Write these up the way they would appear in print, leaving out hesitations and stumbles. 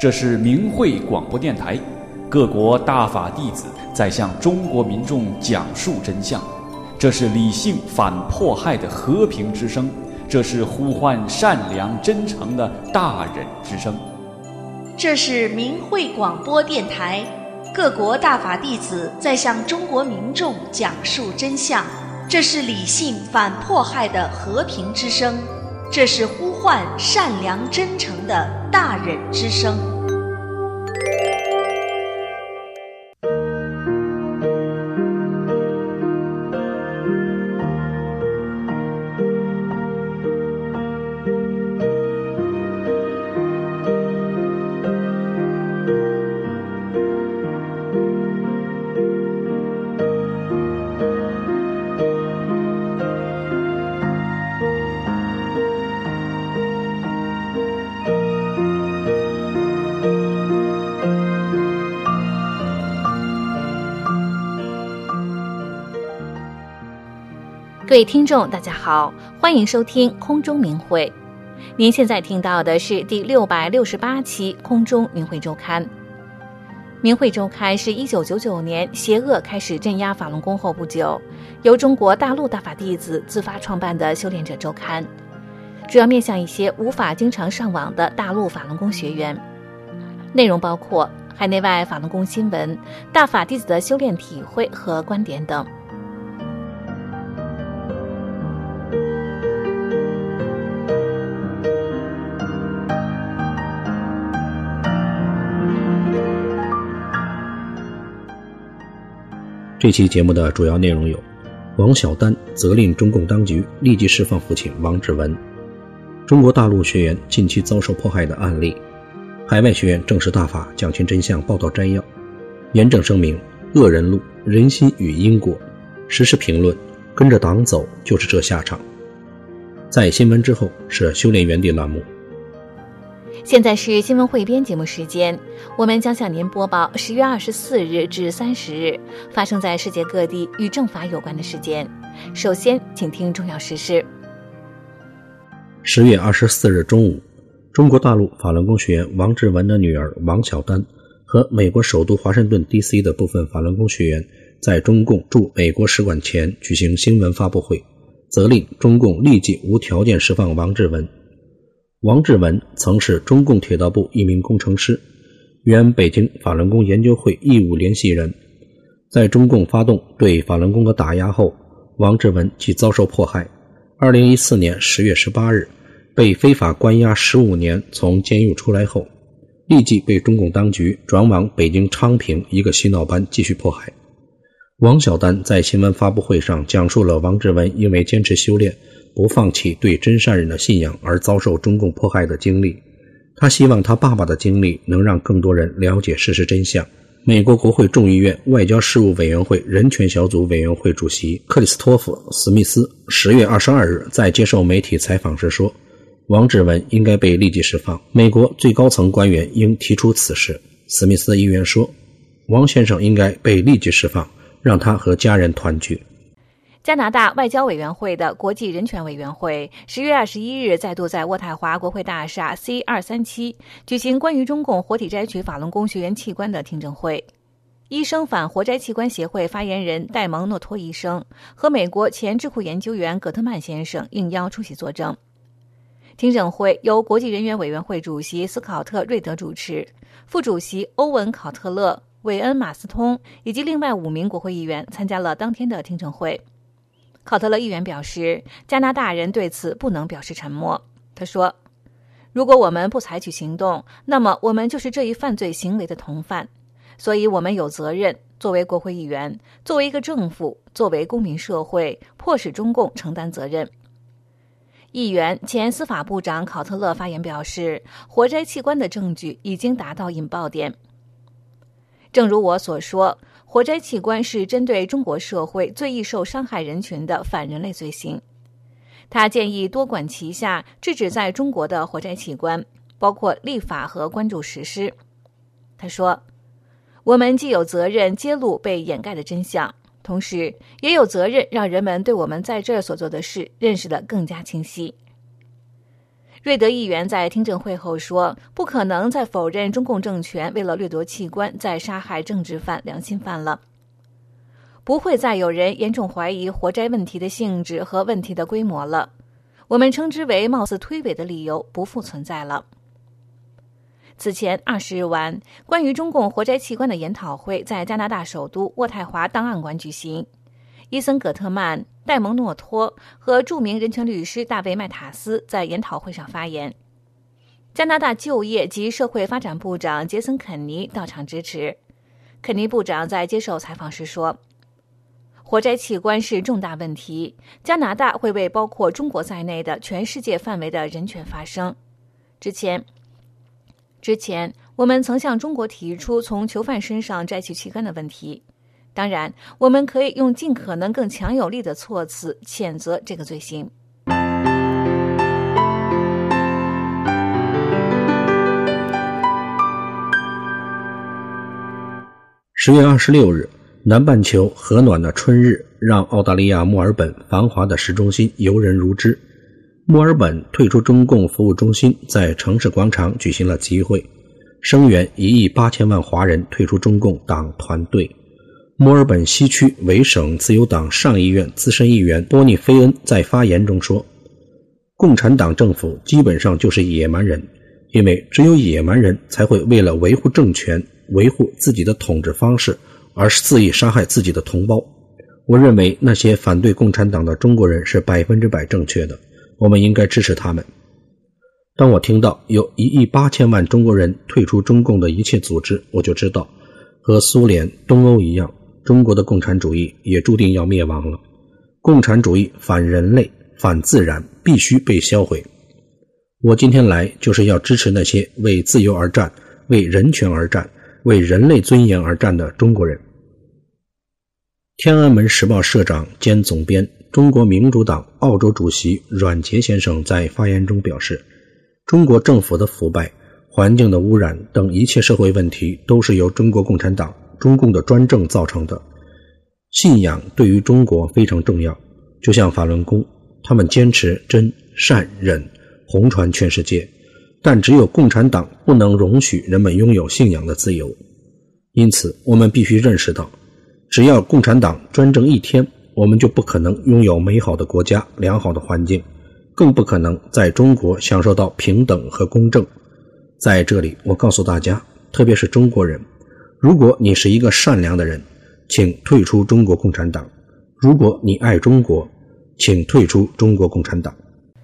这是明慧广播电台，各国大法弟子在向中国民众讲述真相。这是理性反迫害的和平之声，这是呼唤善良真诚的大忍之声。 这是明慧广播电台，各国大法弟子在向中国民众讲述真相。这是理性反迫害的和平之声，这是呼唤善良真诚的大忍之声。 各位听众大家好，欢迎收听空中明慧。您现在听到的是第668期空中明慧周刊。明慧周刊是1999年邪恶开始镇压法轮功后不久，由中国大陆大法弟子自发创办的修炼者周刊，主要面向一些无法经常上网的大陆法轮功学员。内容包括海内外法轮功新闻、大法弟子的修炼体会和观点等。 这期节目的主要内容有：王小丹责令中共当局立即释放父亲王志文；中国大陆学员近期遭受迫害的案例；海外学员证实大法讲清真相报道摘要；严正声明恶人路，人心与因果；时事评论跟着党走就是这下场。在新闻之后是修炼园地栏目。 现在是新闻汇编节目时间，我们将向您播报10月24日至30日发生在世界各地与正法有关的事件。首先，请听重要时事。 10月24日中午，中国大陆法轮功学员王志文的女儿王小丹和美国首都华盛顿 DC 的部分法轮功学员在中共驻美国使馆前举行新闻发布会，责令中共立即无条件释放王志文。王志文曾是中共铁道部一名工程师，原北京法轮功研究会义务联系人。在中共发动对法轮功的打压后，王志文即遭受迫害。2014年10月18日被非法关押15年，从监狱出来后，立即被中共当局转往北京昌平一个洗脑班继续迫害。王小丹在新闻发布会上讲述了王志文因为坚持修炼，不放弃对真善忍的信仰而遭受中共迫害的经历。他希望他爸爸的经历能让更多人了解事实真相。美国国会众议院外交事务委员会人权小组委员会主席克里斯托弗·史密斯10月22日在接受媒体采访时说，王志文应该被立即释放，美国最高层官员应提出此事。史密斯议员说，王先生应该被立即释放，让他和家人团聚。 加拿大外交委员会的国际人权委员会10月21日再度在渥太华国会大厦 C237 举行关于中共活体摘取法轮功学员器官的听证会。医生反活摘器官协会发言人戴蒙诺托医生和美国前智库研究员葛特曼先生应邀出席作证。听证会由国际人权委员会主席斯考特·瑞德主持，副主席欧文·考特勒、韦恩·马斯通以及另外5名国会议员参加了当天的听证会。考特勒议员表示，加拿大人对此不能表示沉默。他说，如果我们不采取行动，那么我们就是这一犯罪行为的同犯，所以我们有责任作为国会议员，作为一个政府，作为公民社会，迫使中共承担责任。议员前司法部长考特勒发言表示，活摘器官的证据已经达到引爆点。正如我所说，活摘器官是针对中国社会最易受伤害人群的反人类罪行。他建议多管齐下，制止在中国的活摘器官，包括立法和关注实施。他说，我们既有责任揭露被掩盖的真相，同时也有责任让人们对我们在这儿所做的事认识得更加清晰。 瑞德议员在听证会后说，不可能再否认中共政权为了掠夺器官在杀害政治犯、良心犯了。不会再有人严重怀疑活摘问题的性质和问题的规模了。我们称之为貌似推诿的理由不复存在了。此前20日晚，关于中共活摘器官的研讨会在加拿大首都渥太华档案馆举行。伊森·葛特曼、戴蒙诺托和著名人权律师大卫·麦塔斯在研讨会上发言。加拿大就业及社会发展部长杰森·肯尼到场支持。肯尼部长在接受采访时说，活摘器官是重大问题，加拿大会为包括中国在内的全世界范围的人权发声。之前我们曾向中国提出从囚犯身上摘取器官的问题。当然，我们可以用尽可能更强有力的措辞谴责这个罪行。 10月26日，南半球和暖的春日让澳大利亚墨尔本繁华的市中心游人如织。墨尔本退出中共服务中心在城市广场举行了集会，声援1亿8千万华人退出中共党团队。墨尔本西区维省自由党上议院资深议员波尼菲恩在发言中说，共产党政府基本上就是野蛮人，因为只有野蛮人才会为了维护政权、维护自己的统治方式而肆意杀害自己的同胞。我认为那些反对共产党的中国人是100%正确的，我们应该支持他们。当我听到有1亿8千万中国人退出中共的一切组织，我就知道和苏联、东欧一样，中国的共产主义也注定要灭亡了。共产主义反人类、反自然，必须被销毁。我今天来就是要支持那些为自由而战、为人权而战、为人类尊严而战的中国人。天安门时报社长兼总编、中国民主党澳洲主席阮捷先生在发言中表示，中国政府的腐败、环境的污染等一切社会问题都是由中国共产党、中共的专政造成的。信仰对于中国非常重要，就像法轮功，他们坚持真、善、忍，红传全世界，但只有共产党不能容许人们拥有信仰的自由。因此我们必须认识到，只要共产党专政一天，我们就不可能拥有美好的国家、良好的环境，更不可能在中国享受到平等和公正。在这里我告诉大家，特别是中国人，如果你是一个善良的人，请退出中国共产党；如果你爱中国，请退出中国共产党。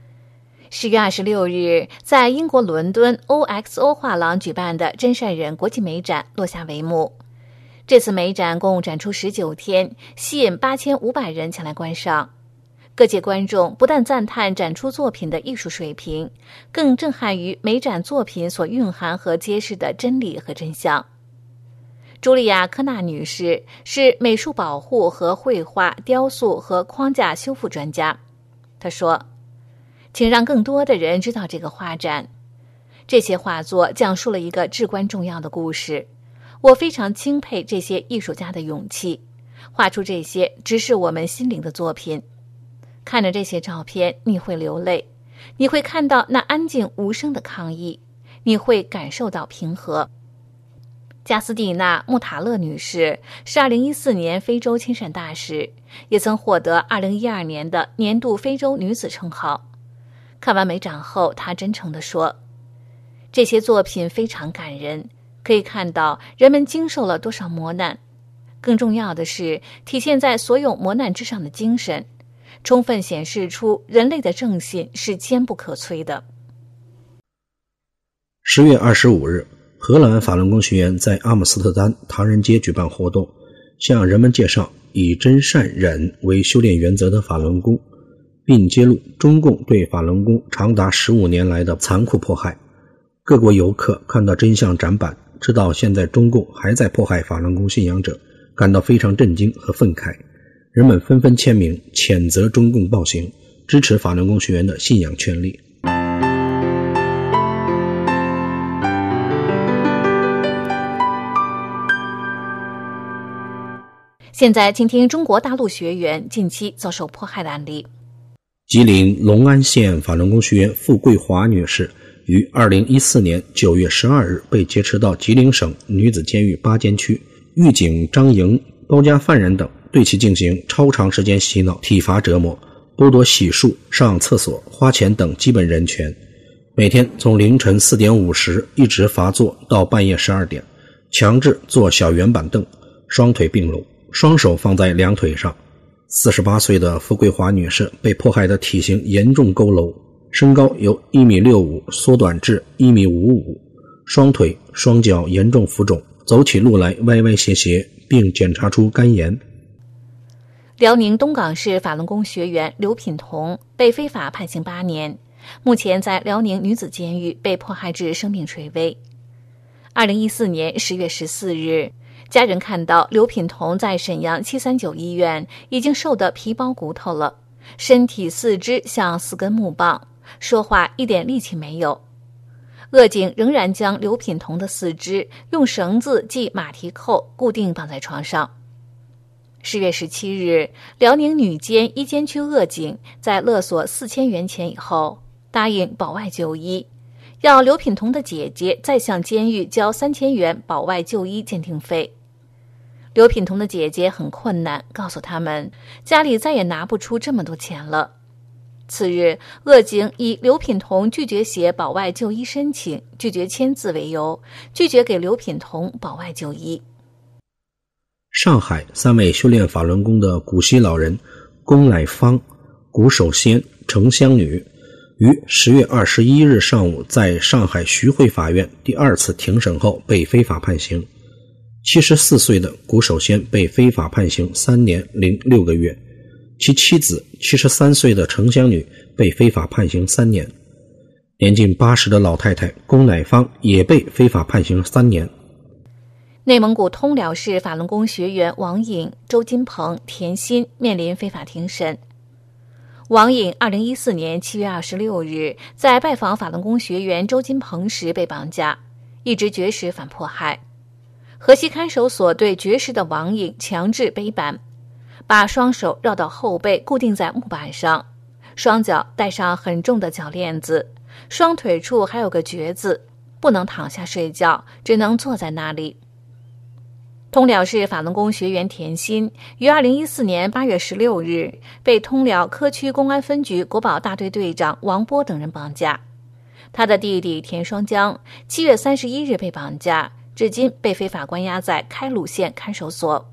10月26日，在英国伦敦 OXO 画廊举办的真善忍国际美展落下帷幕。这次美展共展出19天，吸引8500人前来观赏。各界观众不但赞叹展出作品的艺术水平，更震撼于美展作品所蕴含和揭示的真理和真相。茱莉亚·科纳女士是美术保护和绘画、雕塑和框架修复专家。她说，请让更多的人知道这个画展。这些画作讲述了一个至关重要的故事。我非常钦佩这些艺术家的勇气，画出这些直视我们心灵的作品。看着这些照片，你会流泪，你会看到那安静无声的抗议，你会感受到平和。加斯蒂娜·穆塔勒女士是2014年非洲亲善大使，也曾获得2012年的年度非洲女子称号。看完美展后，她真诚地说，这些作品非常感人，可以看到人们经受了多少磨难，更重要的是体现在所有磨难之上的精神，充分显示出人类的正信是坚不可摧的。 10月25日，荷兰法轮功学员在阿姆斯特丹唐人街举办活动，向人们介绍以真善忍为修炼原则的法轮功，并揭露中共对法轮功长达15年来的残酷迫害。各国游客看到真相展板，知道现在中共还在迫害法轮功信仰者，感到非常震惊和愤慨。人们纷纷签名谴责中共暴行，支持法轮功学员的信仰权利。 现在请听中国大陆学员近期遭受迫害的案例。 吉林隆安县法轮功学员傅桂华女士于2014年9月12日被劫持到吉林省女子监狱巴监区，狱警张莹、包夹犯人等对其进行超长时间洗脑、体罚折磨，剥夺洗漱、上厕所、花钱等基本人权，每天从凌晨4点50一直罚坐到半夜12点，强制坐小圆板凳，双腿并拢，双手放在两腿上。48岁的傅桂华女士被迫害的体型严重佝偻，身高由1.65米缩短至1.55米，双腿双脚严重浮肿，走起路来歪歪斜斜，并检查出肝炎。 辽宁东港市法轮功学员刘品彤被非法判刑8年，目前在辽宁女子监狱被迫害至生命垂危。2014年10月14日，家人看到刘品彤在沈阳739医院已经瘦得皮包骨头了，身体四肢像4根木棒，说话一点力气没有。恶警仍然将刘品彤的四肢用绳子系马蹄扣固定绑在床上。10月17日，辽宁女监一监区恶警在勒索4000元钱以后，答应保外就医，要刘品彤的姐姐再向监狱交3000元保外就医鉴定费。刘品彤的姐姐很困难，告诉他们家里再也拿不出这么多钱了。次日，恶警以刘品彤拒绝写保外就医申请、拒绝签字为由，拒绝给刘品彤保外就医。 上海3位修炼法轮功的古稀老人龚乃芳、古守仙、程香女于10月21日上午在上海徐汇法院第2次庭审后被非法判刑。74岁的古守仙被非法判刑3年06个月，其妻子73岁的程香女被非法判刑3年，年近80的老太太龚乃芳也被非法判刑3年。 内蒙古通辽市法轮功学员王颖、周金鹏、田鑫面临非法庭审。王颖2014年7月26日在拜访法轮功学员周金鹏时被绑架，一直绝食反迫害。河西看守所对绝食的王颖强制背板，把双手绕到后背固定在木板上，双脚戴上很重的脚链子，双腿处还有个橛子，不能躺下睡觉，只能坐在那里。通辽市法轮功学员田鑫于2014年8月16日被通辽科区公安分局国保大队队长王波等人绑架，他的弟弟田双江7月31日被绑架，至今被非法关押在开鲁县看守所。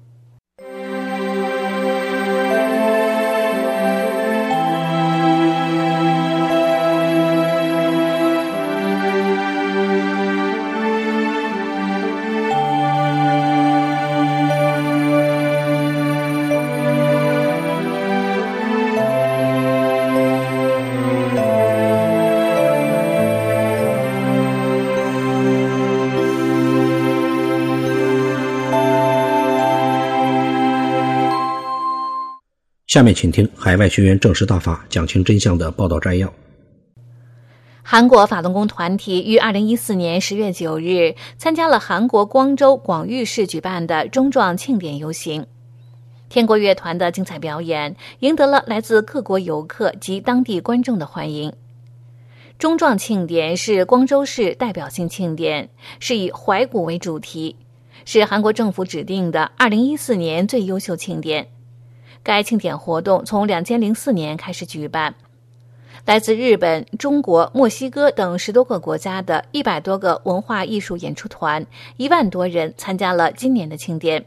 下面请听海外学员证实大法讲清真相的报道摘要。 韩国法轮功团体于2014年10月9日参加了韩国光州广域市举办的中壮庆典游行。天国乐团的精彩表演赢得了来自各国游客及当地观众的欢迎。中壮庆典是光州市代表性庆典，是以怀古为主题，是韩国政府指定的2014年最优秀庆典。该庆典活动从2004年开始举办，来自日本、中国、墨西哥等10多个国家的100多个文化艺术演出团，1万多人参加了今年的庆典。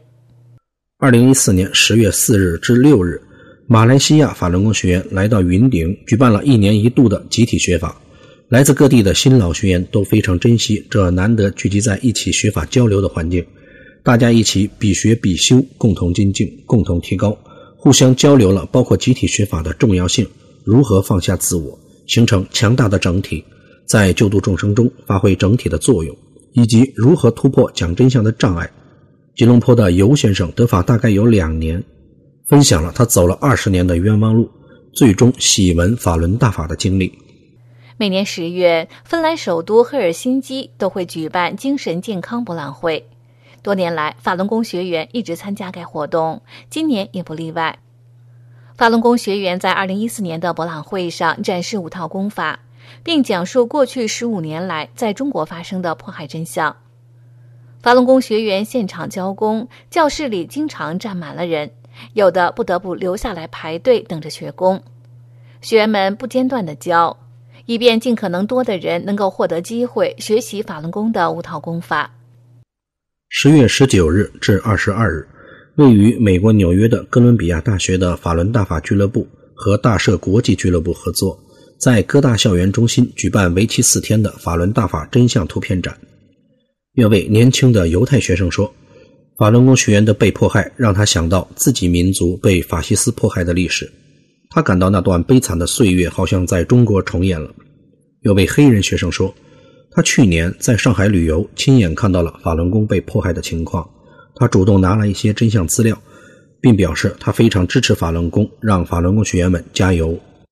2014年10月4日至6日，马来西亚法轮功学员来到云顶，举办了1年1度的集体学法。来自各地的新老学员都非常珍惜这难得聚集在一起学法交流的环境，大家一起比学比修，共同精进，共同提高，互相交流了包括集体学法的重要性，如何放下自我，形成强大的整体，在救度众生中发挥整体的作用，以及如何突破讲真相的障碍。吉隆坡的尤先生得法大概有2年，分享了他走了20年的冤枉路，最终喜闻法轮大法的经历。 每年10月，芬兰首都赫尔辛基都会举办精神健康博览会。多年来，法轮功学员一直参加该活动，今年也不例外。 法轮功学员在2014年的博览会上展示5套功法，并讲述过去15年来在中国发生的迫害真相。法轮功学员现场教功，教室里经常站满了人，有的不得不留下来排队等着学功。学员们不间断地教，以便尽可能多的人能够获得机会学习法轮功的5套功法。 10月19日至22日，位于美国纽约的哥伦比亚大学的法轮大法俱乐部和大社国际俱乐部合作，在哥大校园中心举办为期4天的法轮大法真相图片展。一位年轻的犹太学生说，法轮功学员的被迫害让他想到自己民族被法西斯迫害的历史，他感到那段悲惨的岁月好像在中国重演了。有位黑人学生说，他去年在上海旅游，亲眼看到了法轮功被迫害的情况，他主动拿了一些真相资料，并表示他非常支持法轮功，让法轮功学员们加油。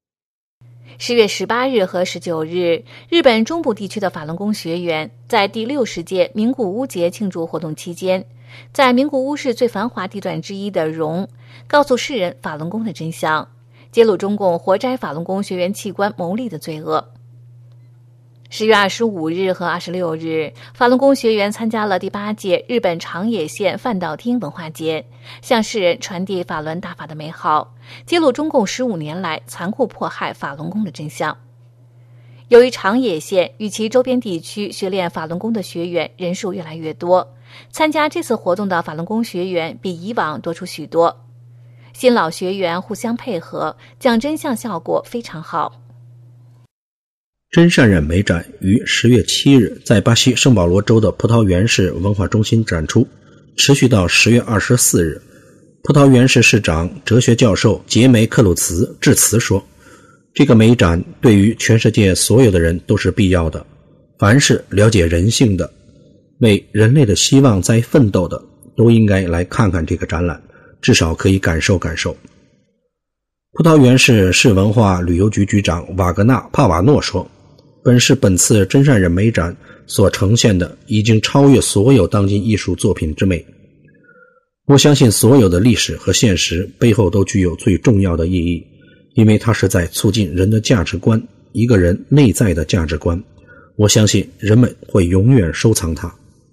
10月18日和19日，日本中部地区的法轮功学员在第60届名古屋节庆祝活动期间，在名古屋市最繁华地段之一的荣，告诉世人法轮功的真相，揭露中共活摘法轮功学员器官牟利的罪恶。10月25日和26日，法轮功学员参加了第8届日本长野县饭岛町文化节，向世人传递法轮大法的美好，揭露中共15年来残酷迫害法轮功的真相。由于长野县与其周边地区学练法轮功的学员人数越来越多，参加这次活动的法轮功学员比以往多出许多，新老学员互相配合，讲真相效果非常好。 真善忍美展于10月7日在巴西圣保罗州的葡萄园市文化中心展出，持续到10月24日。葡萄园市市长、哲学教授杰梅克鲁茨致辞说，这个美展对于全世界所有的人都是必要的，凡是了解人性的、为人类的希望在奋斗的，都应该来看看这个展览，至少可以感受感受。葡萄园市市文化旅游局局长瓦格纳·帕瓦诺说，本次真善忍美展所呈现的已经超越所有当今艺术作品之美。我相信所有的历史和现实背后都具有最重要的意义，因为它是在促进人的价值观，一个人内在的价值观。我相信人们会永远收藏它。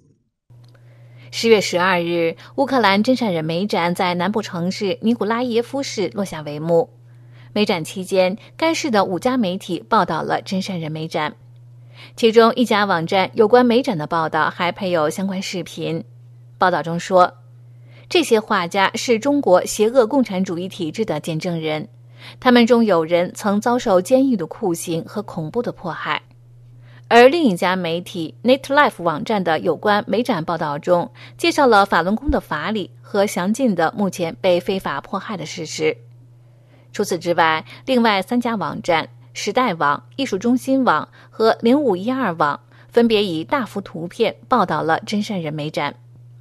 10月12日，乌克兰真善忍美展在南部城市尼古拉耶夫市落下帷幕。美展期间，该市的5家媒体报道了真善忍美展，其中一家网站有关美展的报道还配有相关视频。报道中说，这些画家是中国邪恶共产主义体制的见证人，他们中有人曾遭受监狱的酷刑和恐怖的迫害。而另一家媒体 NetLife 网站的有关美展报道中，介绍了法轮功的法理和详尽的目前被非法迫害的事实。除此之外，另外3家网站时代网、艺术中心网和0512网分别以大幅图片报道了真善忍美展。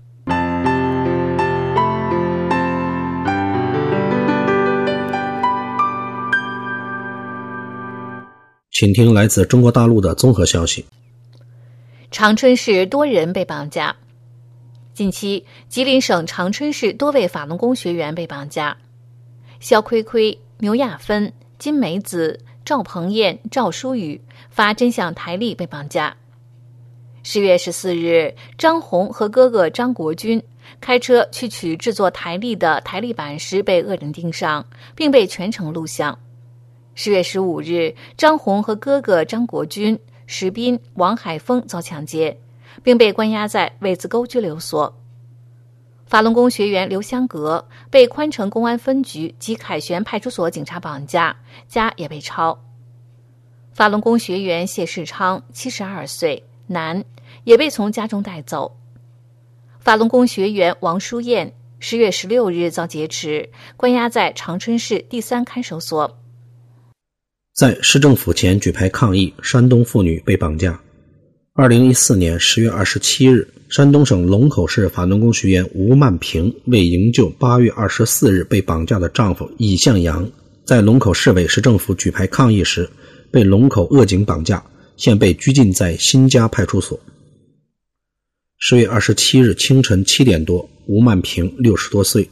请听来自中国大陆的综合消息。 长春市多人被绑架。近期，吉林省长春市多位法轮功学员被绑架。肖亏亏、牛亚芬、金梅子、赵鹏燕、赵淑宇发真相台历被绑架。10月14日，张红和哥哥张国军开车去取制作台历的台历板时被恶人盯上，并被全程录像。10月15日，张红和哥哥张国军、石斌、王海峰遭抢劫，并被关押在苇子沟拘留所。法轮功学员刘香阁被宽城公安分局及凯旋派出所警察绑架，家也被抄。法轮功学员谢世昌72岁，男，也被从家中带走。法轮功学员王淑燕10月16日遭劫持，关押在长春市第3看守所。 在市政府前举牌抗议，山东妇女被绑架。2014年10月27日，山东省龙口市法轮功学员吴曼平为营救8月24日被绑架的丈夫尹向阳，在龙口市委市政府举牌抗议时被龙口恶警绑架，现被拘禁在新家派出所。10月27日清晨7点多，吴曼平60多岁，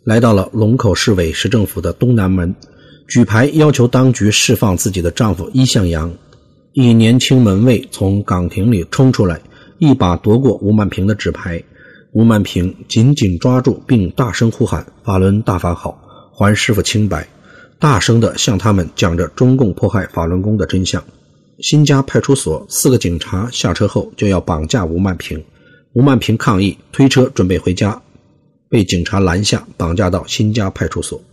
来到了龙口市委市政府的东南门，举牌要求当局释放自己的丈夫伊向阳。一年轻门卫从岗亭里冲出来，一把夺过吴曼平的纸牌。吴曼平紧紧抓住并大声呼喊：法轮大法好，还师父清白，大声地向他们讲着中共迫害法轮功的真相。新家派出所4个警察下车后就要绑架吴曼平，吴曼平抗议，推车准备回家，被警察拦下，绑架到新家派出所。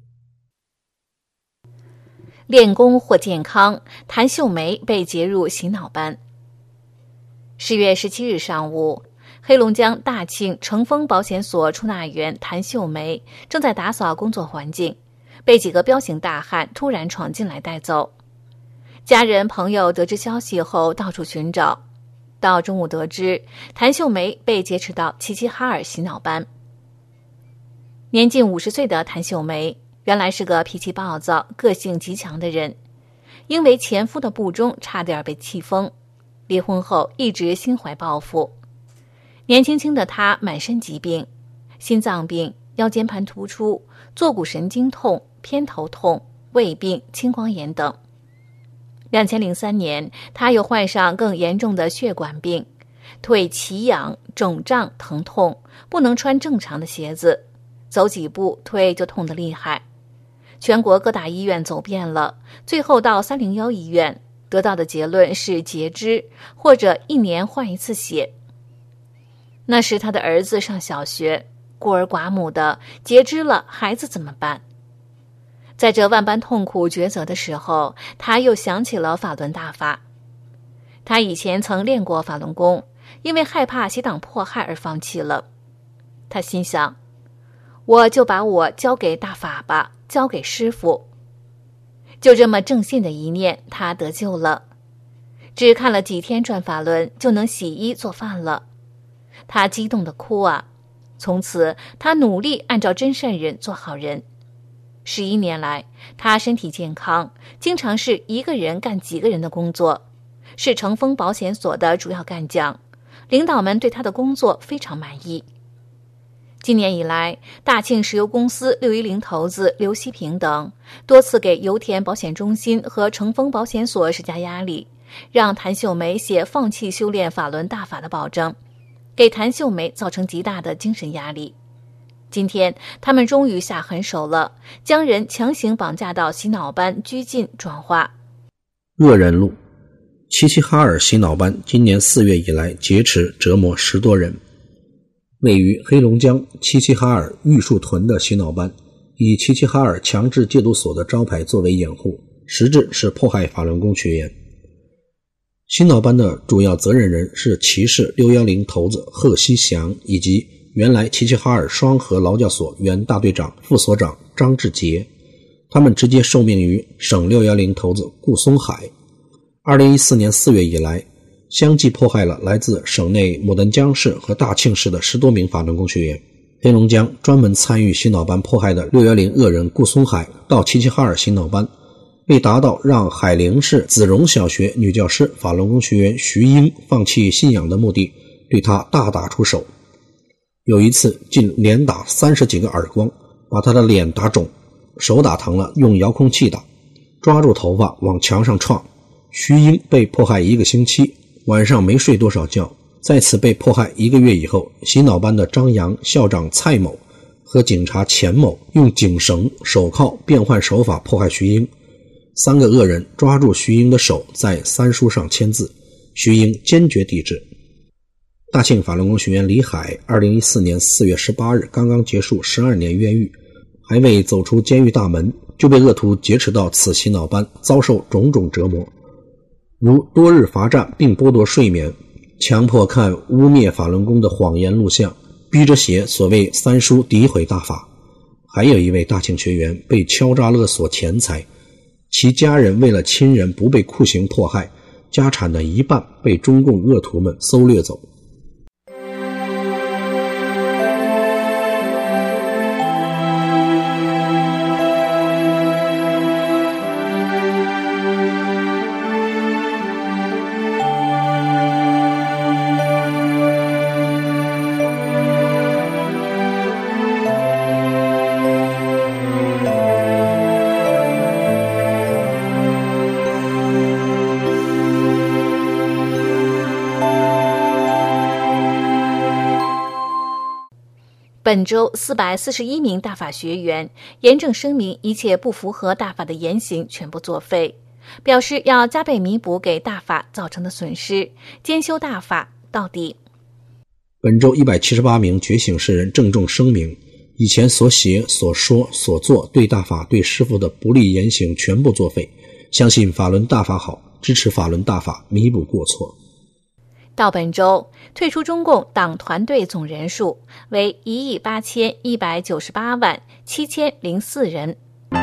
练功获健康，谭秀梅被截入洗脑班。10月17日上午，黑龙江大庆成丰保险所出纳员谭秀梅正在打扫工作环境，被几个彪形大汉突然闯进来带走。家人朋友得知消息后到处寻找，到中午得知谭秀梅被劫持到齐齐哈尔洗脑班。年近50岁的谭秀梅原来是个脾气暴躁、个性极强的人，因为前夫的不忠差点被气疯，离婚后一直心怀报复。年轻轻的她满身疾病，心脏病、腰间盘突出、坐骨神经痛、偏头痛、胃病、青光眼等。2003年，她又患上更严重的血管病，腿奇痒、肿胀、疼痛，不能穿正常的鞋子，走几步腿就痛得厉害。全国各大医院走遍了，最后到301医院，得到的结论是截肢，或者1年换一次血。那时他的儿子上小学，孤儿寡母的，截肢了孩子怎么办？在这万般痛苦抉择的时候，他又想起了法轮大法。他以前曾练过法轮功，因为害怕邪党迫害而放弃了。他心想，我就把我交给大法吧，交给师父。就这么正信的一念，他得救了。只看了几天转法轮，就能洗衣做饭了。他激动地哭啊！从此，他努力按照真善人做好人。11年来，他身体健康，经常是一个人干几个人的工作，是成丰保险所的主要干将，领导们对他的工作非常满意。今年以来，大庆石油公司610头子刘希平等多次给油田保险中心和成丰保险所施加压力，让谭秀梅写放弃修炼法轮大法的保证，给谭秀梅造成极大的精神压力。今天他们终于下狠手了，将人强行绑架到洗脑班拘禁转化。 恶人路，齐齐哈尔洗脑班今年4月以来劫持折磨10多人。位于黑龙江齐齐哈尔玉树屯的洗脑班，以齐齐哈尔强制戒毒所的招牌作为掩护，实质是迫害法轮功学员。洗脑班的主要责任人是骑士610头子贺西祥，以及原来齐齐哈尔双河劳教所原大队长、副所长张志杰，他们直接受命于省610头子顾松海。2014年4月以来，相继迫害了来自省内牡丹江市和大庆市的10多名法轮功学员。黑龙江专门参与洗脑班迫害的610恶人顾松海到齐齐哈尔洗脑班，为达到让海陵市子荣小学女教师法轮功学员徐英放弃信仰的目的，对他大打出手。有一次竟连打30几个耳光，把他的脸打肿，手打疼了用遥控器打，抓住头发往墙上撞。徐英被迫害1个星期，晚上没睡多少觉。在此被迫害1个月以后，洗脑班的张扬、校长蔡某和警察钱某用警绳、手铐变换手法迫害徐英。3个恶人抓住徐英的手，在3书上签字，徐英坚决抵制。大庆法轮功学员李海2014年4月18日刚刚结束12年冤狱，还未走出监狱大门，就被恶徒劫持到此洗脑班，遭受种种折磨，如多日罚站并剥夺睡眠，强迫看污蔑法轮功的谎言录像，逼着写所谓3书诋毁大法。还有一位大庆学员被敲诈勒索钱财，其家人为了亲人不被酷刑迫害，家产的一半被中共恶徒们搜掠走。 本州441名大法学员严正声明一切不符合大法的言行全部作废，表示要加倍弥补给大法造成的损失，兼修大法到底。 本州178名觉醒士人郑重声明，以前所写、所说、所做对大法、对师父的不利言行全部作废，相信法轮大法好，支持法轮大法，弥补过错。 到本周退出中共党团队总人数为18198,704人。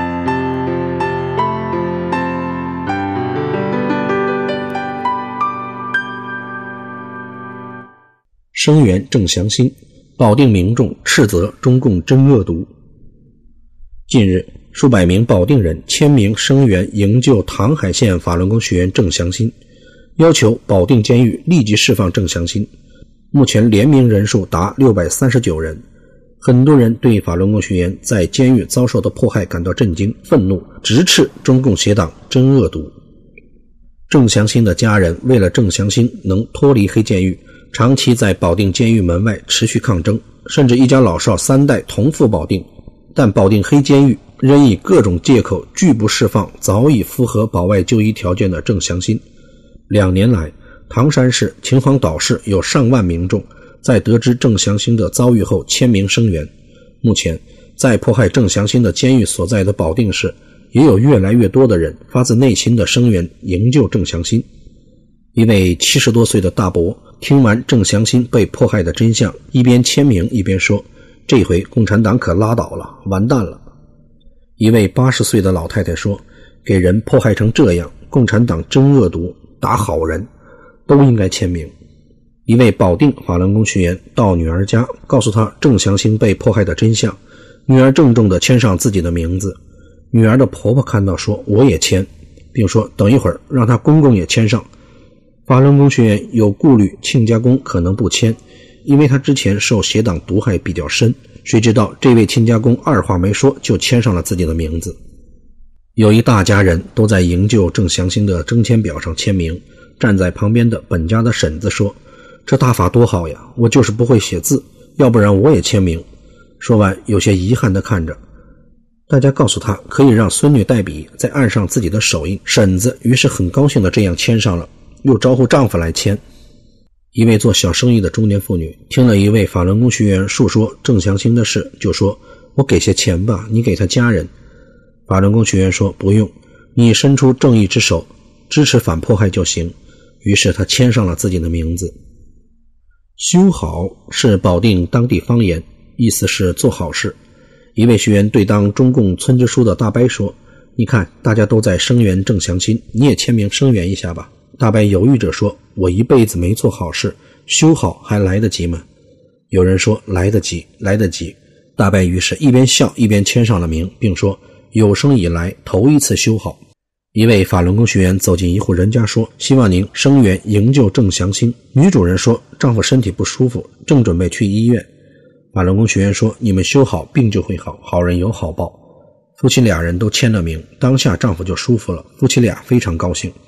声援郑祥兴，保定民众斥责中共真恶毒。近日，数百名保定人签名声援营救唐海县法轮功学员郑祥兴，要求保定监狱立即释放郑祥兴。目前联名人数达639人，很多人对法轮功学员在监狱遭受的迫害感到震惊、愤怒，直斥中共邪党真恶毒。郑祥兴的家人为了郑祥兴能脱离黑监狱，长期在保定监狱门外持续抗争，甚至一家老少3代同赴保定，但保定黑监狱仍以各种借口拒不释放早已符合保外就医条件的郑祥兴。2年来，唐山市、秦皇岛市有上万民众在得知郑祥兴的遭遇后签名声援。目前，在迫害郑祥兴的监狱所在的保定市，也有越来越多的人发自内心的声援营救郑祥兴。一位70多岁的大伯听完郑祥兴被迫害的真相，一边签名一边说，这回共产党可拉倒了，完蛋了。一位80岁的老太太说，给人迫害成这样，共产党真恶毒，打好人，都应该签名。一位保定法轮功学员到女儿家，告诉她郑祥兴被迫害的真相，女儿郑重地签上自己的名字。女儿的婆婆看到说，我也签，并说等一会儿让她公公也签上。法轮功学员有顾虑亲家公可能不签，因为他之前受邪党毒害比较深，谁知道这位亲家公二话没说就签上了自己的名字。有一大家人都在营救郑祥兴的征签表上签名，站在旁边的本家的婶子说，这大法多好呀，我就是不会写字，要不然我也签名。说完有些遗憾地看着，大家告诉他可以让孙女代笔再按上自己的手印，婶子于是很高兴地这样签上了，又招呼丈夫来签。一位做小生意的中年妇女听了一位法轮功学员述说郑祥兴的事，就说，我给些钱吧，你给他家人。法轮功学员说，不用，你伸出正义之手，支持反迫害就行。于是他签上了自己的名字。修好是保定当地方言，意思是做好事。一位学员对当中共村支书的大伯说，你看大家都在声援郑祥兴，你也签名声援一下吧。大伯犹豫着说，我一辈子没做好事，修好还来得及吗？有人说来得及，来得及。大伯于是一边笑一边签上了名，并说有生以来头一次修好。一位法轮功学员走进一户人家说，希望您声援营救郑祥兴。女主人说，丈夫身体不舒服，正准备去医院。法轮功学员说，你们修好病就会好，好人有好报。夫妻俩人都签了名，当下丈夫就舒服了，夫妻俩非常高兴。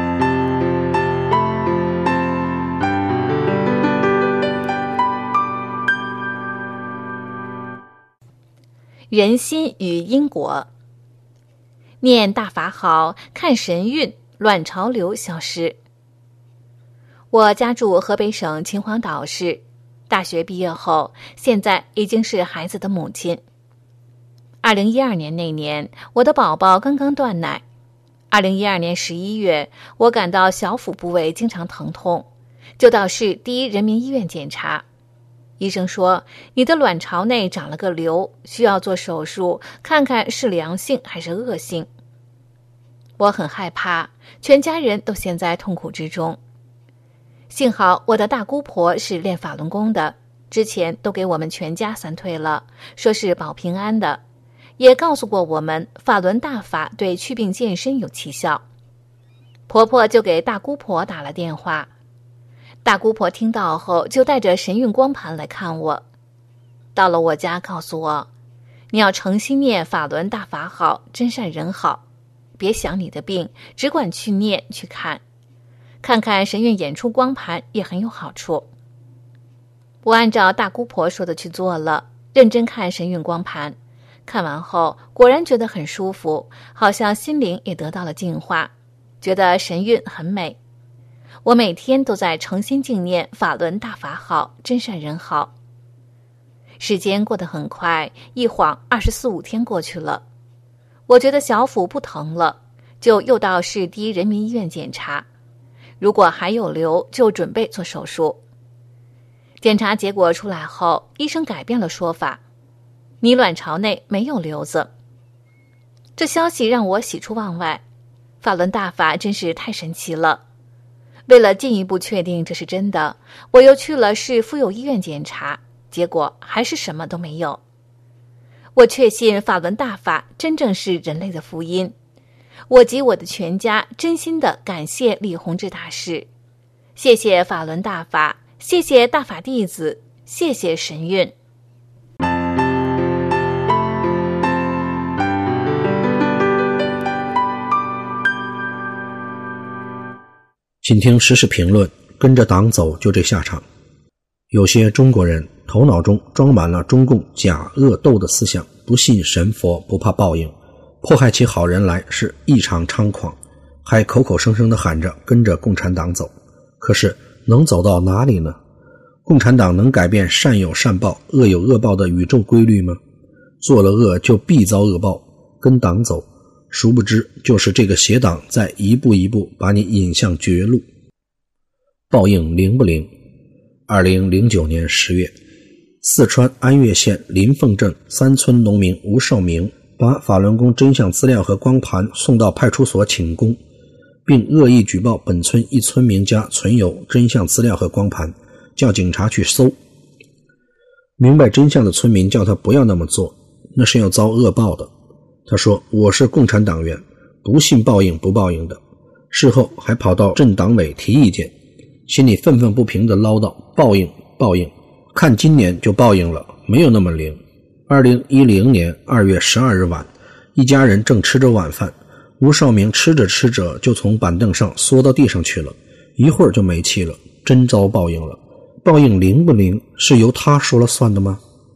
人心与因果，念大法好，看神韵，乱潮流消失。我家住河北省秦皇岛市，大学毕业后，现在已经是孩子的母亲。2012年那年，我的宝宝刚刚断奶。2012年11月，我感到小腹部位经常疼痛，就到市第一人民医院检查。医生说，你的卵巢内长了个瘤，需要做手术，看看是良性还是恶性。我很害怕，全家人都陷在痛苦之中。幸好我的大姑婆是练法轮功的，之前都给我们全家散退了，说是保平安的，也告诉过我们法轮大法对祛病健身有奇效。婆婆就给大姑婆打了电话，大姑婆听到后就带着神韵光盘来看我，到了我家告诉我，你要诚心念法轮大法好，真善人好，别想你的病，只管去念去看，看看神韵演出光盘也很有好处。我按照大姑婆说的去做了， 认真看神韵光盘。看完后果然觉得很舒服，好像心灵也得到了净化，觉得神韵很美。我每天都在诚心敬念法轮大法好，真善人好。时间过得很快，一晃24、5天过去了。我觉得小腹不疼了，就又到市第人民医院检查，如果还有瘤，就准备做手术。检查结果出来后，医生改变了说法，你卵巢内没有瘤子。这消息让我喜出望外，法轮大法真是太神奇了。为了进一步确定这是真的，我又去了市妇幼医院检查，结果还是什么都没有。我确信法轮大法真正是人类的福音，我及我的全家真心的感谢李洪志大师，谢谢法轮大法，谢谢大法弟子，谢谢神韵。 请听时事评论，跟着党走就这下场。有些中国人头脑中装满了中共假恶斗的思想，不信神佛，不怕报应，迫害起好人来是异常猖狂，还口口声声地喊着跟着共产党走。可是能走到哪里呢？共产党能改变善有善报、恶有恶报的宇宙规律吗？做了恶就必遭恶报，跟党走，殊不知就是这个邪党在一步一步把你引向绝路。报应灵不灵？2009年10月，四川安岳县临凤镇3村农民吴少明把法轮功真相资料和光盘送到派出所请功，并恶意举报本村一村民家存有真相资料和光盘，叫警察去搜。明白真相的村民叫他不要那么做，那是要遭恶报的。他说，我是共产党员，不信报应不报应的。事后还跑到镇党委提意见，心里愤愤不平地唠叨，报应报应，看今年就报应了，没有那么灵。2010年2月12日晚，一家人正吃着晚饭，吴少明吃着吃着就从板凳上缩到地上去了，一会儿就没气了，真遭报应了。报应灵不灵，是由他说了算的吗？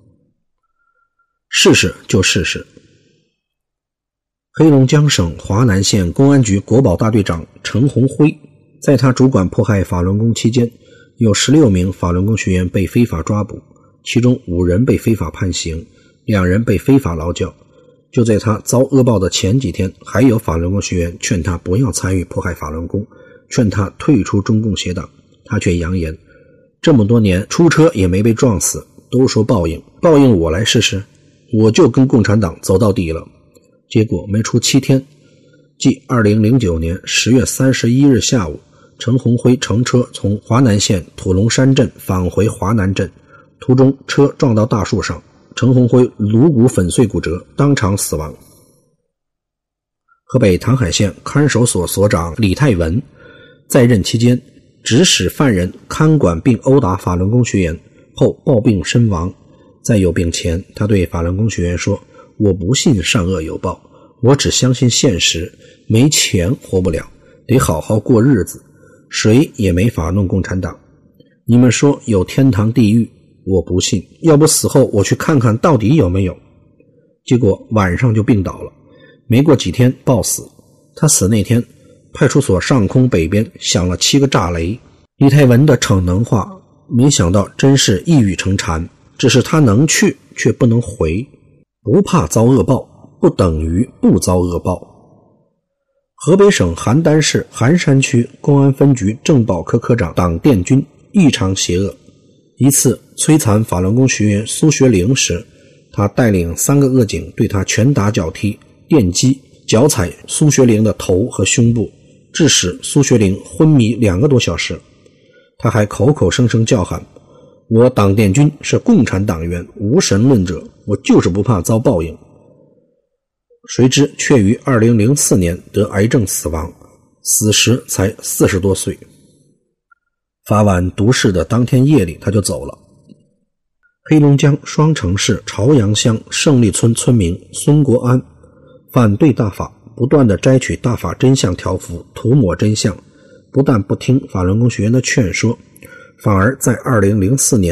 试试就试试。黑龙江省华南县公安局国保大队长陈红辉，在他主管迫害法轮功期间，有16名法轮功学员被非法抓捕，其中5人被非法判刑，2人被非法劳教。就在他遭恶报的前几天，还有法轮功学员劝他不要参与迫害法轮功，劝他退出中共邪党，他却扬言，这么多年出车也没被撞死，都说报应，报应我来试试，我就跟共产党走到底了。结果没出7天，即2009年10月31日下午，陈红辉乘车从华南县土龙山镇返回华南镇，途中车撞到大树上，陈红辉颅骨粉碎骨折，当场死亡。河北唐海县看守所所长李泰文在任期间，指使犯人看管并殴打法轮功学员后暴病身亡。在有病前，他对法轮功学员说，我不信善恶有报，我只相信现实，没钱活不了，得好好过日子，谁也没法弄共产党。你们说有天堂地狱，我不信，要不死后我去看看到底有没有。结果晚上就病倒了，没过几天暴死。他死那天，派出所上空北边响了7个炸雷。李泰文的逞能话，没想到真是一语成禅，只是他能去却不能回。不怕遭恶报，不等于不遭恶报。河北省邯郸市邯山区公安分局政保科科长党电军异常邪恶。一次摧残法轮功学员苏学龄时，他带领3个恶警对他拳打脚踢、电击、脚踩苏学龄的头和胸部，致使苏学龄昏迷2个多小时。他还口口声声叫喊，我党电军是共产党员，无神论者，我就是不怕遭报应。谁知却于2004年得癌症死亡，死时才40多岁。发完毒誓的当天夜里他就走了。黑龙江双城市朝阳乡胜利村村民孙国安反对大法，不断地摘取大法真相条幅，涂抹真相，不但不听法轮功学员的劝说，反而在2004年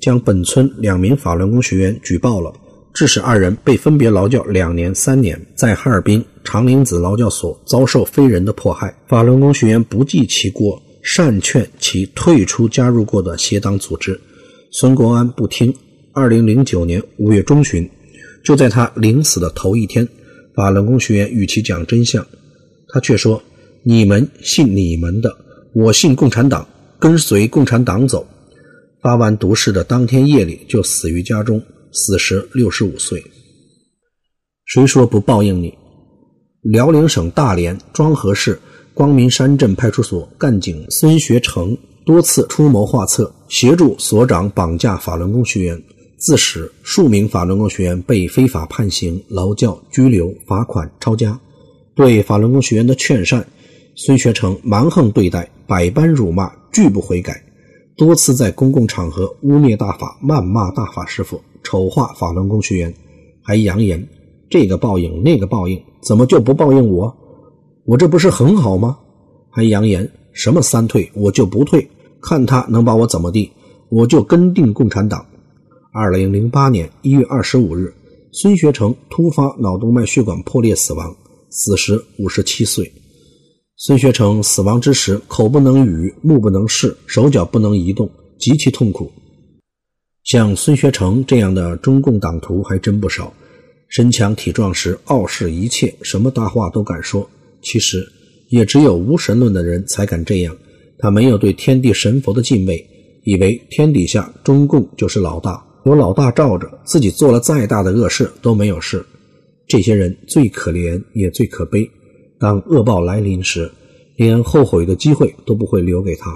将本村2名法轮功学员举报了，致使2人被分别劳教2年、3年，在哈尔滨长林子劳教所遭受非人的迫害。法轮功学员不计其过，善劝其退出加入过的邪党组织。孙国安不听。2009年5月中旬，就在他临死的头一天，法轮功学员与其讲真相，他却说：你们信你们的，我信共产党，跟随共产党走。发完毒誓的当天夜里就死于家中，死时65岁。谁说不报应你？辽宁省大连庄河市光明山镇派出所干警孙学成多次出谋划策，协助所长绑架法轮功学员，自始数名法轮功学员被非法判刑、劳教、拘留、罚款、抄家。对法轮功学员的劝善，孙学成蛮横对待，百般辱骂，拒不悔改，多次在公共场合污蔑大法，谩骂大法师父，丑化法轮功学员，还扬言这个报应那个报应，怎么就不报应我？我这不是很好吗？还扬言什么3退我就不退，看他能把我怎么地，我就跟定共产党。2008年1月25日，孙学成突发脑动脉血管破裂死亡，死时57岁。孙学成死亡之时，口不能语，目不能视，手脚不能移动，极其痛苦。像孙学成这样的中共党徒还真不少，身强体壮时傲视一切，什么大话都敢说。其实也只有无神论的人才敢这样，他没有对天地神佛的敬畏，以为天底下中共就是老大，有老大罩着，自己做了再大的恶事都没有事。这些人最可怜也最可悲，当恶报来临时，连后悔的机会都不会留给他。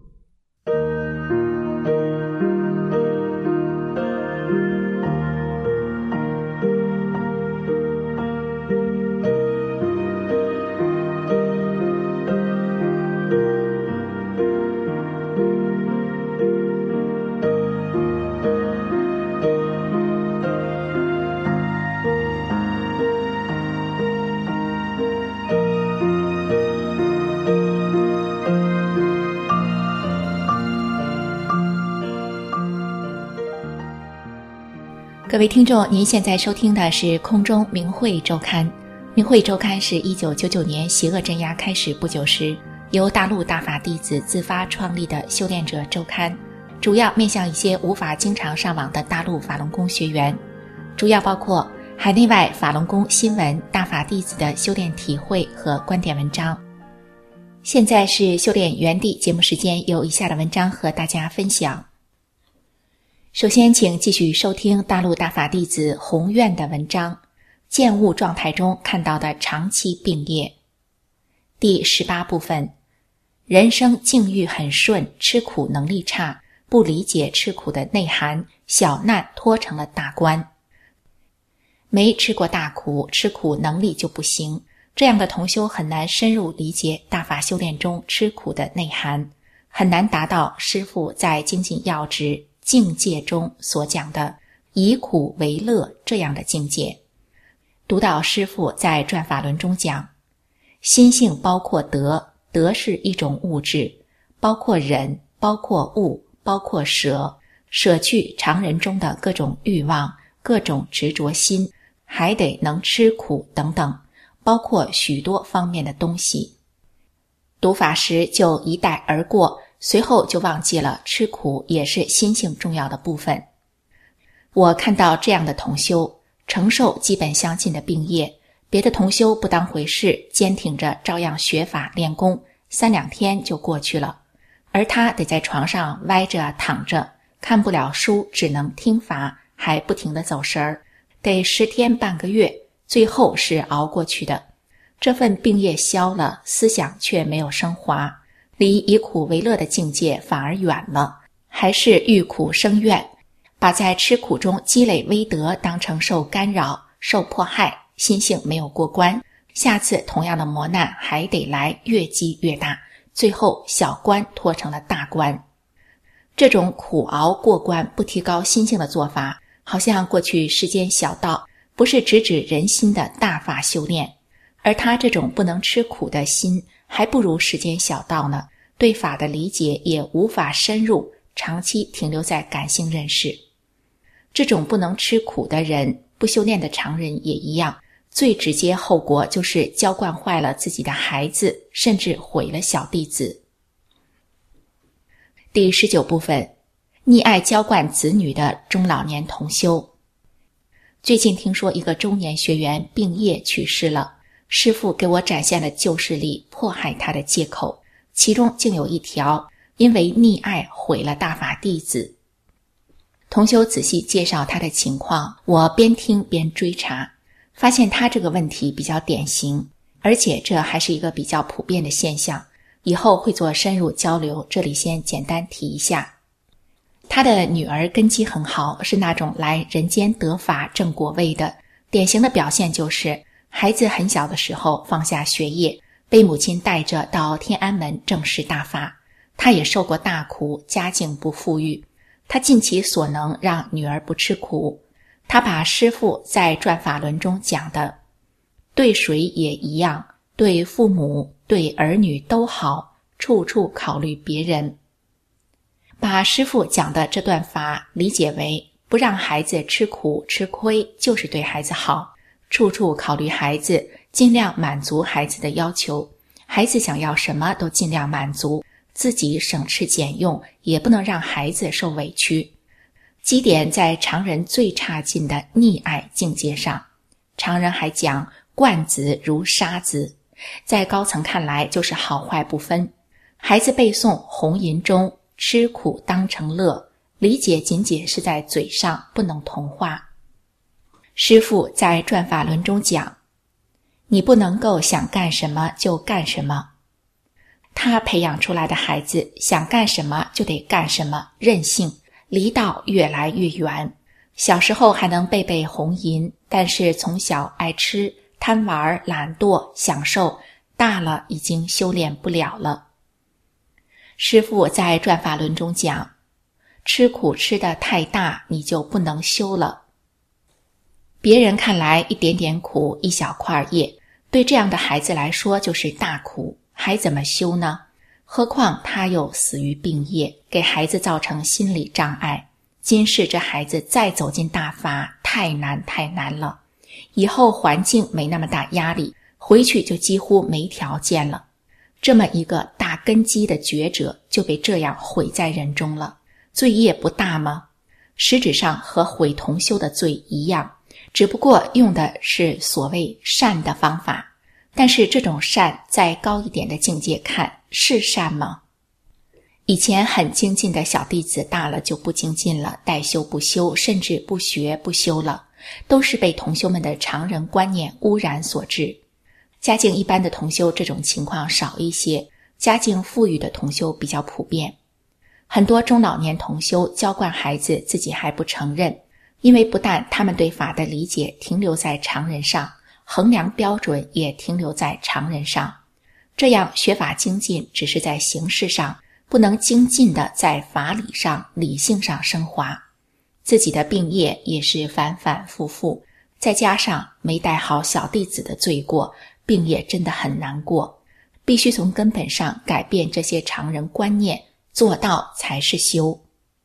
各位听众，您现在收听的是空中明慧周刊。明慧周刊是1999年邪恶镇压开始不久时，由大陆大法弟子自发创立的修炼者周刊，主要面向一些无法经常上网的大陆法轮功学员，主要包括海内外法轮功新闻、大法弟子的修炼体会和观点文章。现在是修炼原地节目时间，有以下的文章和大家分享。首先请继续收听大陆大法弟子宏愿的文章，见物状态中看到的长期病业。第18部分，人生境遇很顺，吃苦能力差，不理解吃苦的内涵，小难拖成了大关。没吃过大苦，吃苦能力就不行，这样的同修很难深入理解大法修炼中吃苦的内涵，很难达到师父在精进要旨境界中所讲的以苦为乐这样的境界。读到师父在转法轮中讲，心性包括德，德是一种物质，包括忍，包括物，包括舍，舍去常人中的各种欲望，各种执着心，还得能吃苦等等，包括许多方面的东西。读法时就一带而过，随后就忘记了吃苦也是心性重要的部分。我看到这样的同修承受基本相近的病业，别的同修不当回事，坚挺着照样学法练功，3-2天就过去了，而他得在床上歪着躺着，看不了书，只能听法，还不停地走神儿，得10天半个月，最后是熬过去的。这份病业消了，思想却没有升华，离以苦为乐的境界反而远了，还是欲苦生怨，把在吃苦中积累威德当成受干扰、受迫害，心性没有过关，下次同样的磨难还得来，越积越大，最后小关拖成了大关。这种苦熬过关不提高心性的做法，好像过去世间小道，不是直指人心的大法修炼，而他这种不能吃苦的心还不如世间小道呢，对法的理解也无法深入， 长期停留在感性认识。这种不能吃苦的人，不修炼的常人也一样，最直接后果就是娇惯坏了自己的孩子，甚至毁了小弟子。第19部分，溺爱娇惯子女的中老年同修。最近听说一个中年学员病业去世了，师父给我展现了旧势力迫害他的借口，其中竟有一条，因为溺爱毁了大法弟子。同修仔细介绍他的情况，我边听边追查，发现他这个问题比较典型，而且这还是一个比较普遍的现象，以后会做深入交流，这里先简单提一下。他的女儿根基很好，是那种来人间得法正果位的，典型的表现就是孩子很小的时候放下学业，被母亲带着到天安门正式大法。他也受过大苦，家境不富裕，他尽其所能让女儿不吃苦。他把师父在转法轮中讲的对谁也一样，对父母对儿女都好，处处考虑别人，把师父讲的这段法理解为不让孩子吃苦吃亏就是对孩子好，处处考虑孩子，尽量满足孩子的要求，孩子想要什么都尽量满足，自己省吃俭用，也不能让孩子受委屈。基点在常人最差劲的溺爱境界上。常人还讲惯子如杀子，在高层看来就是好坏不分。孩子背诵红银钟，吃苦当成乐，理解仅仅是在嘴上，不能同化。师父在转法轮中讲，你不能够想干什么就干什么。他培养出来的孩子想干什么就得干什么，任性，离道越来越远。小时候还能背背红银，但是从小爱吃、贪玩、懒惰、享受，大了已经修炼不了了。师父在转法轮中讲，吃苦吃得太大，你就不能修了。别人看来一点点苦，一小块叶，对这样的孩子来说就是大苦，还怎么修呢？何况他又死于病业，给孩子造成心理障碍。今世这孩子再走进大法，太难太难了。以后环境没那么大压力，回去就几乎没条件了。这么一个大根基的觉者就被这样毁在人中了，罪业不大吗？实质上和毁同修的罪一样，只不过用的是所谓善的方法。但是这种善在高一点的境界看，是善吗？以前很精进的小弟子大了就不精进了，待修不修，甚至不学不修了，都是被同修们的常人观念污染所致。家境一般的同修这种情况少一些，家境富裕的同修比较普遍。很多中老年同修娇惯孩子，自己还不承认，因为不但他们对法的理解停留在常人上，衡量标准也停留在常人上，这样学法精进只是在形式上，不能精进的在法理上、理性上升华。自己的病业也是反反复复，再加上没带好小弟子的罪过，病业真的很难过。必须从根本上改变这些常人观念，做到才是修。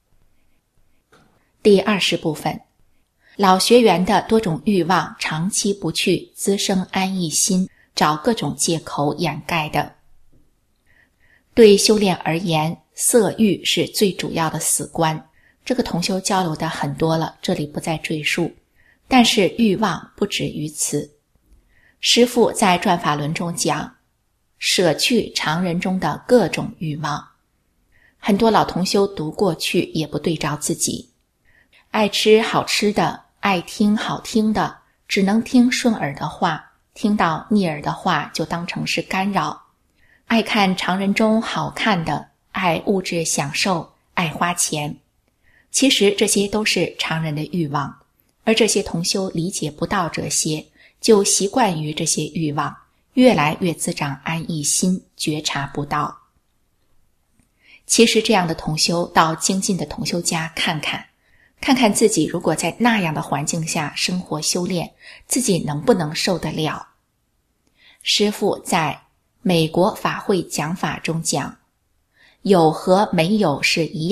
第20部分，老学员的多种欲望长期不去，滋生安逸心，找各种借口掩盖的。对修炼而言，色欲是最主要的死关，这个同修交流的很多了，这里不再赘述。但是欲望不止于此。师父在转法轮中讲，舍去常人中的各种欲望。很多老同修读过去也不对照自己，爱吃好吃的，爱听好听的，只能听顺耳的话，听到逆耳的话就当成是干扰。爱看常人中好看的，爱物质享受，爱花钱。其实这些都是常人的欲望，而这些同修理解不到这些，就习惯于这些欲望，越来越滋长安逸心，觉察不到。其实这样的同修到精进的同修家看看，看看自己如果在那样的环境下生活修炼，自己能不能受得了。师父在美国法会讲法中讲，有和没有是一样，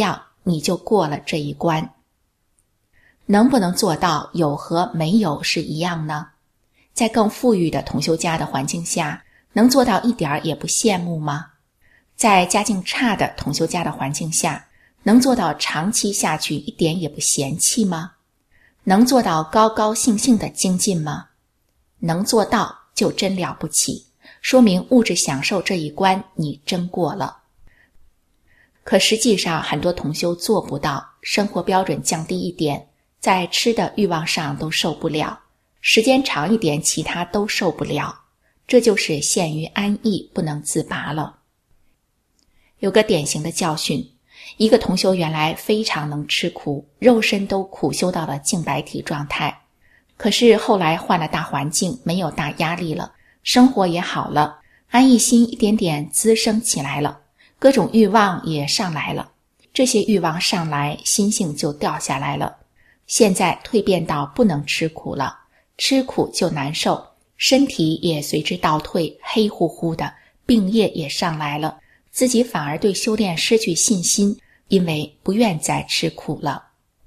你就过了这一关。能不能做到有和没有是一样呢？在更富裕的同修家的环境下，能做到一点也不羡慕吗？在家境差的同修家的环境下，能做到长期下去一点也不嫌弃吗？能做到高高兴兴的精进吗？能做到就真了不起，说明物质享受这一关你真过了。可实际上很多同修做不到，生活标准降低一点，在吃的欲望上都受不了，时间长一点其他都受不了，这就是陷于安逸不能自拔了。有个典型的教训，一个同修原来非常能吃苦，肉身都苦修到了净白体状态，可是后来换了大环境，没有大压力了，生活也好了，安逸心一点点滋生起来了，各种欲望也上来了，这些欲望上来，心性就掉下来了。现在蜕变到不能吃苦了，吃苦就难受，身体也随之倒退，黑乎乎的，病业也上来了，自己反而对修炼失去信心，因为不愿再吃苦了。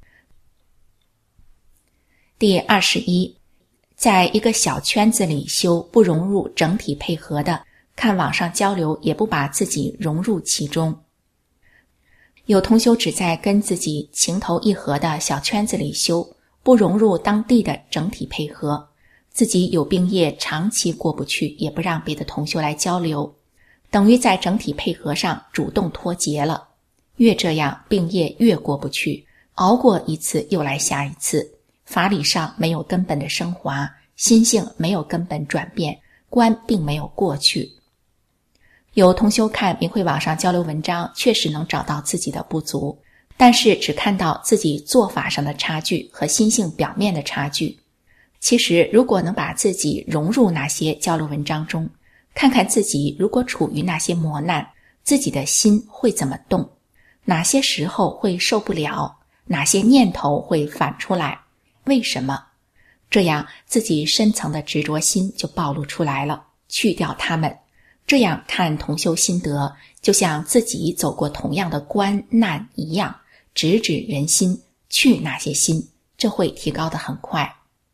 第21，在一个小圈子里修，不融入整体配合的，看网上交流也不把自己融入其中。有同修只在跟自己情投意合的小圈子里修，不融入当地的整体配合，自己有病业长期过不去，也不让别的同修来交流，等于在整体配合上主动脱节了。越这样，病业越过不去，熬过一次又来下一次，法理上没有根本的升华，心性没有根本转变，关并没有过去。有同修看明慧网上交流文章，确实能找到自己的不足，但是只看到自己做法上的差距和心性表面的差距。其实如果能把自己融入那些交流文章中，看看自己如果处于那些磨难，自己的心会怎么动，哪些时候会受不了，哪些念头会反出来，为什么？这样自己深层的执着心就暴露出来了，去掉它们。这样看同修心得，就像自己走过同样的关难一样，直指人心，去那些心，这会提高得很快。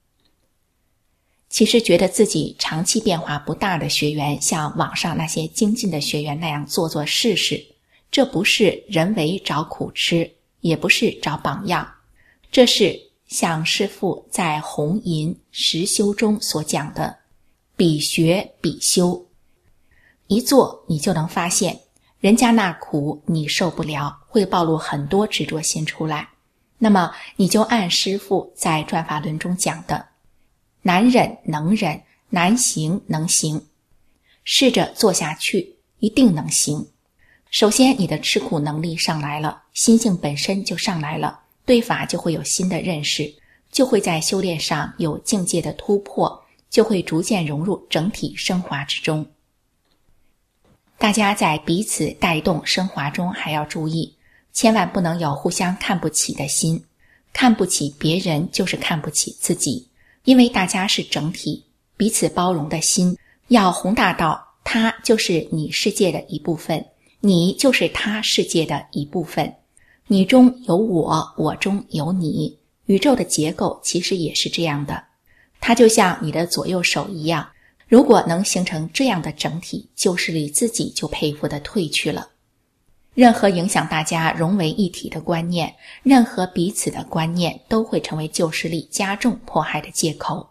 其实觉得自己长期变化不大的学员，像网上那些精进的学员那样做做试试，这不是人为找苦吃，也不是找榜样，这是像师父在红银实修中所讲的比学比修。一做你就能发现，人家那苦你受不了，会暴露很多执着心出来。那么你就按师父在转法轮中讲的，难忍能忍，难行能行，试着做下去，一定能行。首先你的吃苦能力上来了，心性本身就上来了，对法就会有新的认识，就会在修炼上有境界的突破，就会逐渐融入整体升华之中。大家在彼此带动升华中还要注意，千万不能有互相看不起的心，看不起别人就是看不起自己，因为大家是整体，彼此包容的心要宏大到他就是你世界的一部分，你就是他世界的一部分，你中有我，我中有你，宇宙的结构其实也是这样的，它就像你的左右手一样，如果能形成这样的整体，旧势力自己就佩服地退去了。任何影响大家融为一体的观念，任何彼此的观念，都会成为旧势力加重迫害的借口。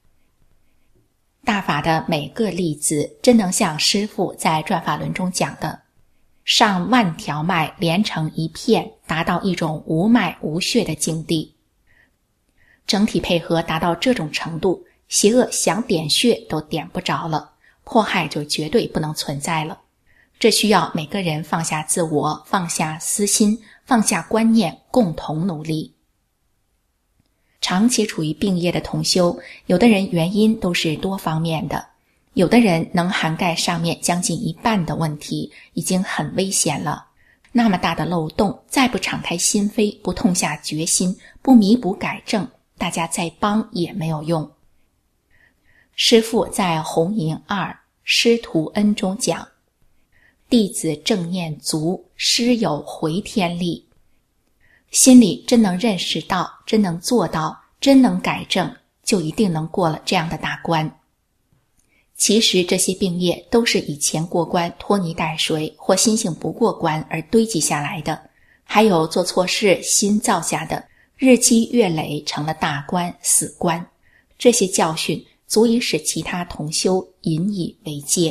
大法的每个例子，真能像师父在转法轮中讲的，上万条脉连成一片，达到一种无脉无血的境地。整体配合达到这种程度，邪恶想点穴都点不着了，迫害就绝对不能存在了。这需要每个人放下自我，放下私心，放下观念，共同努力。长期处于病业的同修，有的人原因都是多方面的，有的人能涵盖上面将近一半的问题，已经很危险了。那么大的漏洞，再不敞开心扉，不痛下决心，不弥补改正，大家再帮也没有用。师父在红银2师徒恩中讲，弟子正念足，师有回天力。 心里真能认识到，真能做到，真能改正，就一定能过了这样的大关。其实这些病业都是以前过关拖泥带水或心性不过关而堆积下来的，还有做错事心造下的，日积月累成了大关死关。这些教训足以使其他同修引以为戒。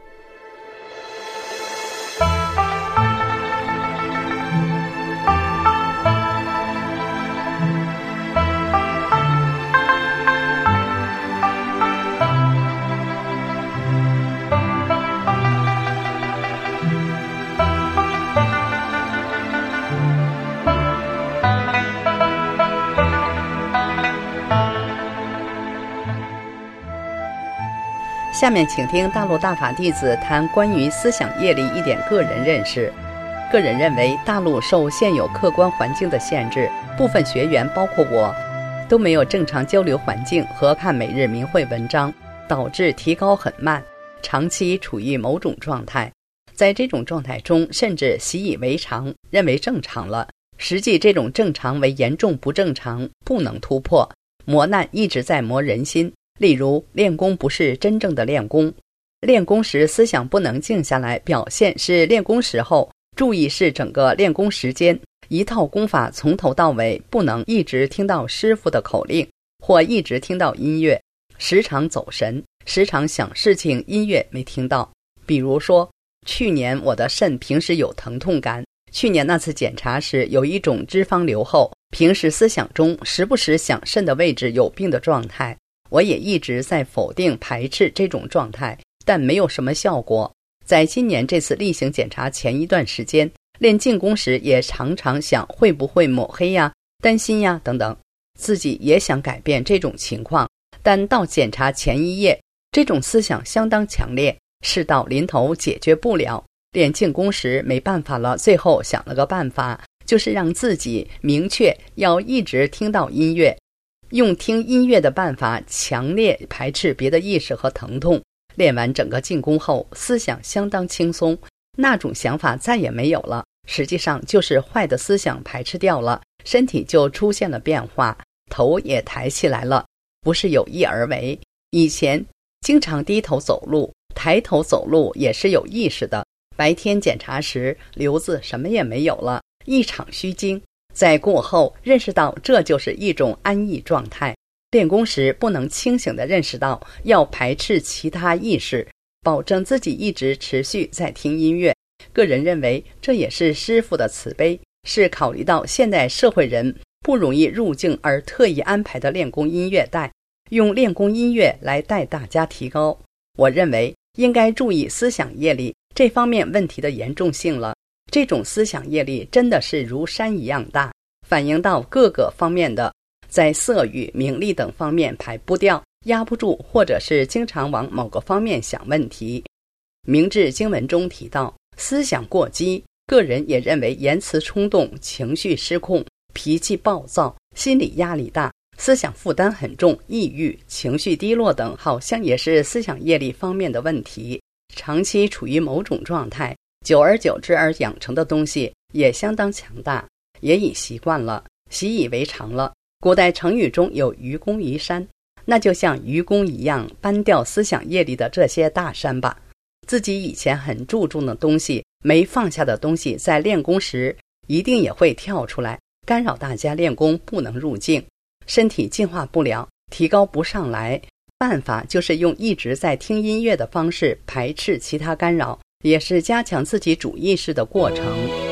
下面请听大陆大法弟子谈关于思想业力一点个人认识。个人认为，大陆受现有客观环境的限制，部分学员包括我都没有正常交流环境和看每日明慧文章，导致提高很慢，长期处于某种状态。在这种状态中，甚至习以为常，认为正常了。实际这种正常为严重不正常，不能突破。磨难一直在磨人心。例如，练功不是真正的练功，练功时思想不能静下来，表现是练功时候，注意是整个练功时间，一套功法从头到尾不能一直听到师父的口令，或一直听到音乐，时常走神，时常想事情，音乐没听到。比如说，去年我的肾平时有疼痛感，去年那次检查时有一种脂肪瘤后，平时思想中时不时想肾的位置有病的状态。我也一直在否定排斥这种状态，但没有什么效果。在今年这次例行检查前一段时间，练静功时也常常想会不会抹黑呀、担心呀等等，自己也想改变这种情况，但到检查前一夜，这种思想相当强烈，事到临头解决不了。练静功时没办法了，最后想了个办法，就是让自己明确要一直听到音乐，用听音乐的办法强烈排斥别的意识和疼痛。练完整个静功后，思想相当轻松，那种想法再也没有了。实际上就是坏的思想排斥掉了，身体就出现了变化，头也抬起来了，不是有意而为。以前经常低头走路，抬头走路也是有意识的。白天检查时，瘤子什么也没有了，一场虚惊。在过后认识到这就是一种安逸状态。练功时不能清醒地认识到要排斥其他意识，保证自己一直持续在听音乐。个人认为这也是师父的慈悲，是考虑到现代社会人不容易入境而特意安排的练功音乐带，用练功音乐来带大家提高。我认为应该注意思想业力这方面问题的严重性了。这种思想业力真的是如山一样大，反映到各个方面的，在色欲、名利等方面排不掉、压不住，或者是经常往某个方面想问题。明智经文中提到，思想过激，个人也认为言辞冲动、情绪失控、脾气暴躁、心理压力大、思想负担很重、抑郁、情绪低落等，好像也是思想业力方面的问题。长期处于某种状态，久而久之而养成的东西也相当强大，也已习惯了，习以为常了。古代成语中有愚公移山，那就像愚公一样搬掉思想业力的这些大山吧。自己以前很注重的东西，没放下的东西，在练功时一定也会跳出来，干扰大家练功不能入境，身体进化不了，提高不上来。办法就是用一直在听音乐的方式排斥其他干扰，也是加强自己主意识的过程。